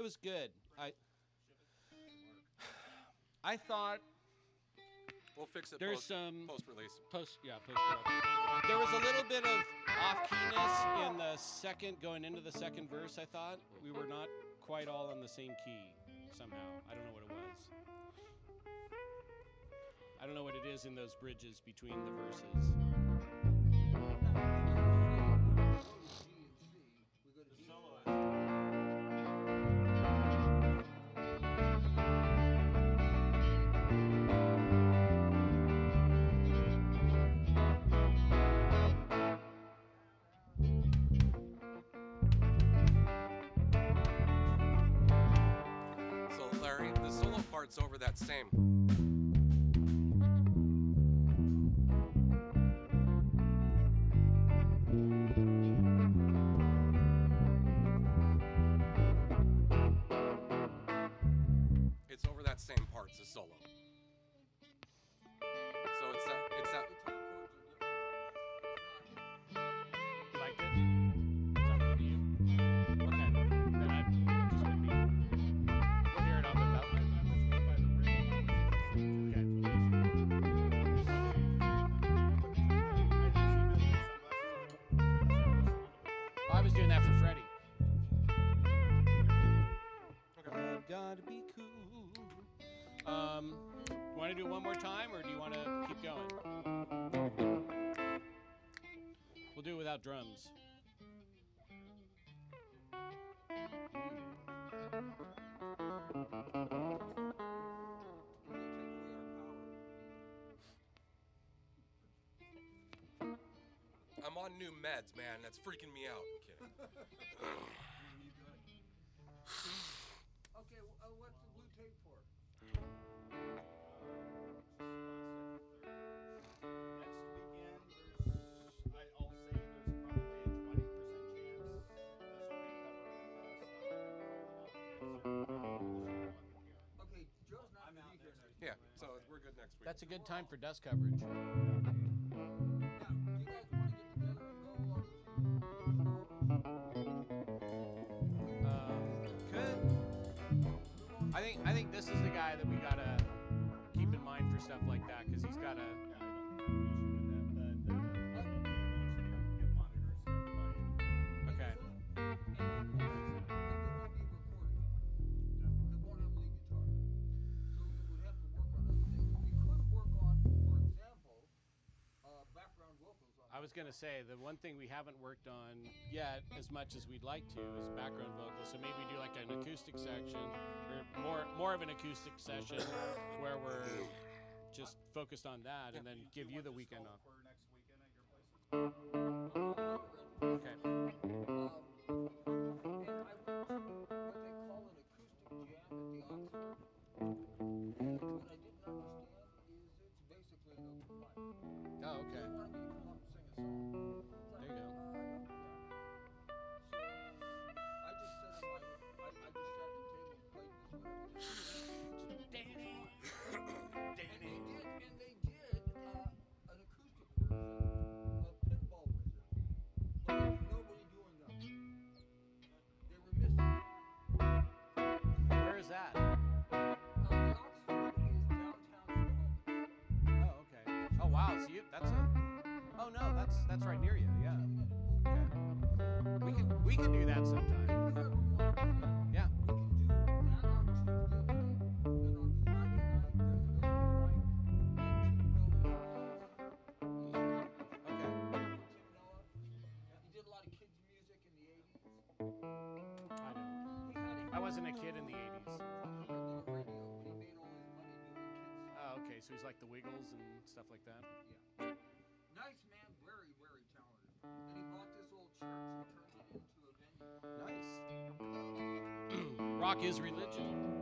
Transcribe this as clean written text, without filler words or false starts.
was good. I thought We'll fix it there's post-release. Post There was a little bit of off-keyness in the second, going into the second verse, I thought. We were not quite all on the same key somehow. I don't know what it was. I don't know what it is in those bridges between the verses. So Larry, the solo part's over that same. It's over that same part, it's a solo. So it's that. You liked it? Sounded good to you? Okay. Then I just would be. We'll hear it on the belt. Okay. I was doing that for Freddie. I've got to be cool. Want to do it one more time, or do you want to keep going? We'll do it without drums. I'm on new meds, man. That's freaking me out. I'm kidding. Okay, what's the blue tape for? Next weekend, I'll say there's probably a 20% chance this will be covered. Okay, Joe's not going to be here next week. Yeah, so we're good next week. That's a good time for dust coverage. Now, do you guys want to get together and go Could. I think this is the guy that we gotta keep in mind for stuff like that, because he's gotta. Yeah, I don't have an issue with that, but get monitors for everybody. Okay. and we won't be recording it? It won't have lead guitar. So we would have to work on other things. We could work on, for example, background vocals on I was gonna say the one thing we haven't worked on yet as much as we'd like to is background vocals. So maybe do like an acoustic section, or more of an acoustic session where we're just focused on that, and then give you the weekend off. For next weekend at your place. Okay. And I went to what they call an acoustic jam at the Oxford. And what I didn't understand is it's basically an open mic. Oh, okay. They wanted me to come up and sing a song. It's like, There you go. I don't do that. So I just sat at the table and played with whatever they and they did an acoustic version of Pinball Wizard. But there was nobody doing them. They were missing. Where is that? The Oxford is downtown Snohomish. Oh, okay. Oh, wow. So that's a. Oh no, that's right near you. Yeah. 10 minutes. Okay. We can do that sometime. If you ever want to do that, Yeah. we can do that on Tuesday night. Then on Friday night, there's an open mic at Tim Noah's. Okay. Tim Noah. He did a lot of kids' music in the 80s. I know. He had I wasn't a kid in the 80s. he did a radio, but he made all his money doing kids. Oh, okay. So he's like the Wiggles and stuff like that. Yeah. Nice man, very, very talented. And he bought this old church and turned it into a venue. Nice. Rock is religion.